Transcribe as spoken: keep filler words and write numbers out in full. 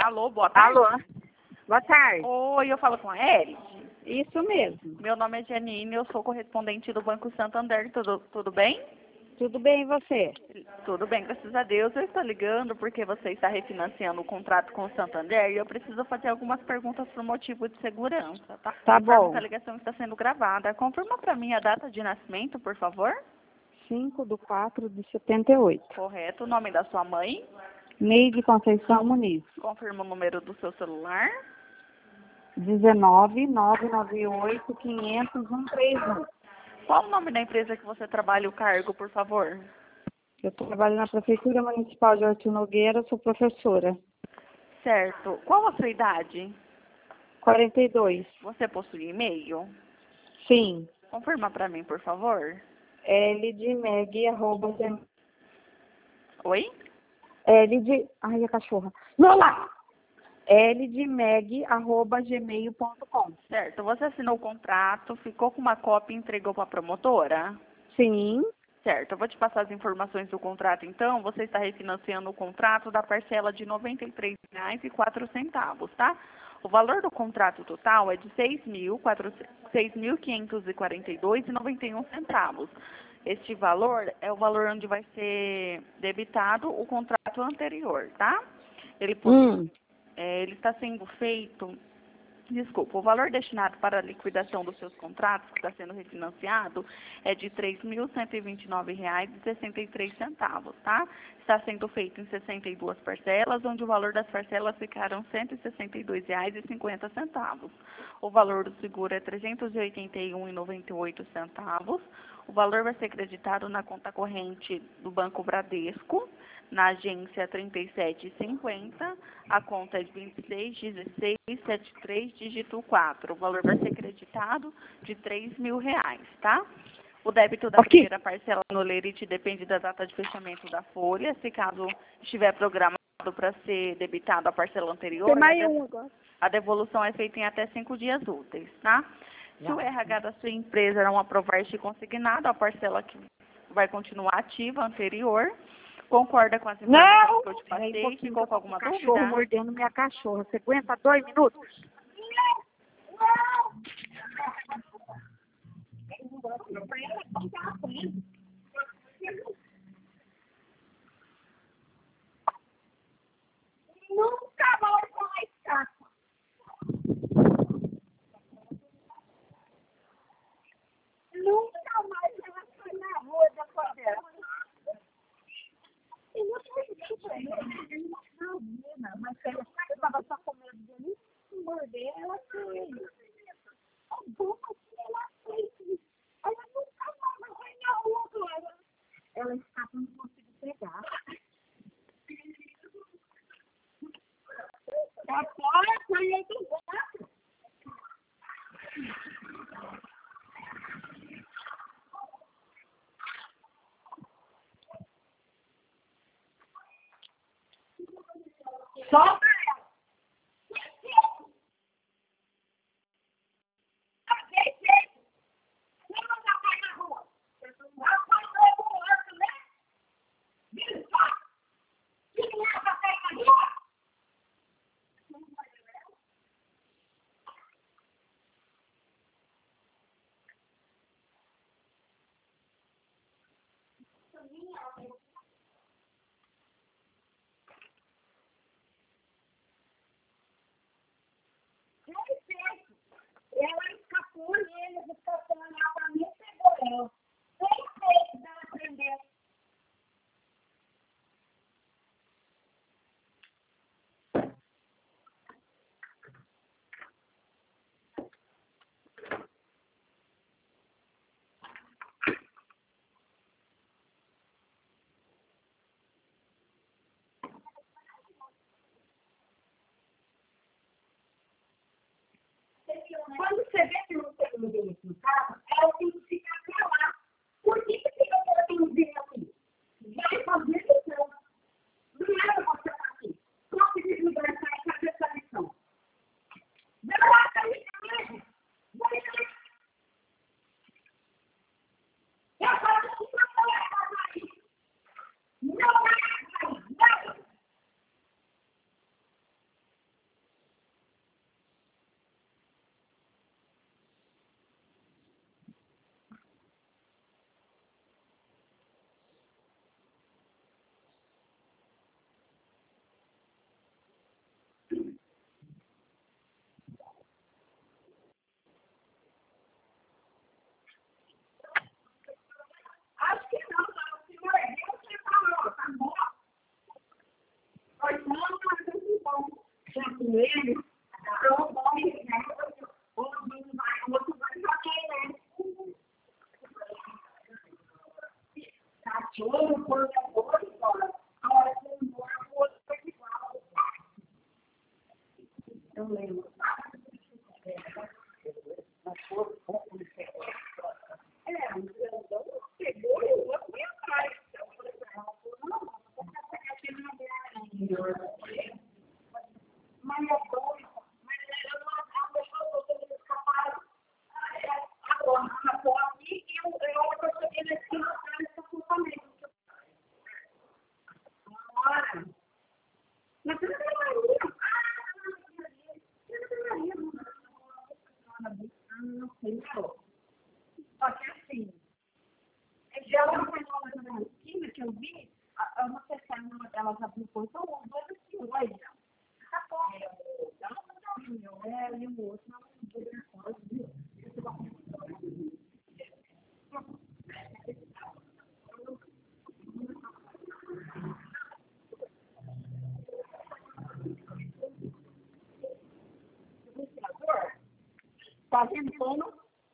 Alô, boa tarde. Alô, boa tarde. Oi, eu falo com a Eri. Isso mesmo. Meu nome é Janine, eu sou correspondente do Banco Santander, tudo, tudo bem? Tudo bem e você? Tudo bem, graças a Deus. Eu estou ligando porque você está refinanciando o contrato com o Santander e eu preciso fazer algumas perguntas por motivo de segurança, tá? Tá Informo bom. que a ligação está sendo gravada. Confirma para mim a data de nascimento, por favor. cinco de quatro de setenta e oito. Correto. O nome da sua mãe. Neide Conceição Muniz. Confirma o número do seu celular. dezenove, nove nove oito, quinhentos, cento e trinta e um. Qual o nome da empresa que você trabalha e o cargo, por favor? Eu trabalho na Prefeitura Municipal de Artur Nogueira, sou professora. Certo. Qual a sua idade? quarenta e dois. Você possui e-mail? Sim. Confirma para mim, por favor. L de Meg, arroba... gem- Oi? L de... Ai, a cachorra. Lola! L de Meg, arroba gmail ponto com. Certo. Você assinou o contrato, ficou com uma cópia e entregou para a promotora? Sim. Certo. Eu vou te passar as informações do contrato, então. Você está refinanciando o contrato da parcela de noventa e três reais e quatro centavos, tá? O valor do contrato total é de seis mil quinhentos e quarenta e dois reais e noventa e um centavos. Este valor é o valor onde vai ser debitado o contrato anterior, tá? Ele, Hum. é, ele está sendo feito... Desculpa, o valor destinado para a liquidação dos seus contratos, que está sendo refinanciado, é de três mil cento e vinte e nove reais e sessenta e três centavos, tá? Está sendo feito em sessenta e duas parcelas, onde o valor das parcelas ficaram cento e sessenta e dois reais e cinquenta centavos. O valor do seguro é trezentos e oitenta e um reais e noventa e oito centavos. O valor vai ser creditado na conta corrente do Banco Bradesco, na agência trinta e sete cinquenta, a conta é de vinte e seis dezesseis setenta e três, dígito quatro. O valor vai ser creditado de três mil reais, tá? O débito da Aqui. primeira parcela no Lerite depende da data de fechamento da folha. Se caso estiver programado para ser debitado a parcela anterior, Tem mais a, um de- agora. a devolução é feita em até cinco dias úteis, tá? Se o R H da sua empresa não aprovar este consignado, a parcela que vai continuar ativa anterior. Concorda com as informações Não! que eu te Peraí um passei? pouquinho, Ficou que com eu tô alguma com o cachorro dúvida? mordendo minha cachorra. Você aguenta dois minutos? Nunca mais vai ficar. Nunca mais ela foi na rua da favela. Eu não sei se pra ele, ele não imagina, mas ela estava só com medo dele morder, ela foi. É bom que ela fez. Ela nunca mais vai na rua agora. Ela está não consigo pegar. Tá fora, foi aí do gato. Solta ela. Ela escapou e ele escapou lá pra mim e pegou ela. Sem jeito dela aprender. Quando você vê que não tem ninguém aqui em casa, ela tem que ficar calada. Por que que fica que ela tem ninguém aqui? Vai fazer lição. Não era você estar aqui. Só que desligar e fazer essa lição. Vai lá, tá aí, mesmo. Vai lá. Eu faço isso pra ela aí. Não é aí, não. não, mas eu não já com ele, eu vou me né? O outro vai, o outro vai jogar, né? Cachorro, quando é boi, fora. A hora que ele mora, o outro vai igual. Eu lembro. É, o grandão pegou e o outro veio atrás. Eu falei pra ela, não, não, vou pegar aquele lugar ainda. Mas é doido. Mas eu não a pessoa que eu escaparam. Agora, na foto aqui, eu olho para eu cheguei nesse lugar nesse apontamento. Agora, mas você não tem marido? Ah, não sei, não. Só que assim, já uma pessoa na esquina que eu vi, eu não sei se é uma delas abriu o portão, os dois assim, olha, tá bom. Ela não tá vindo, é, e o outro não poderia fora, viu? Tá vendo como?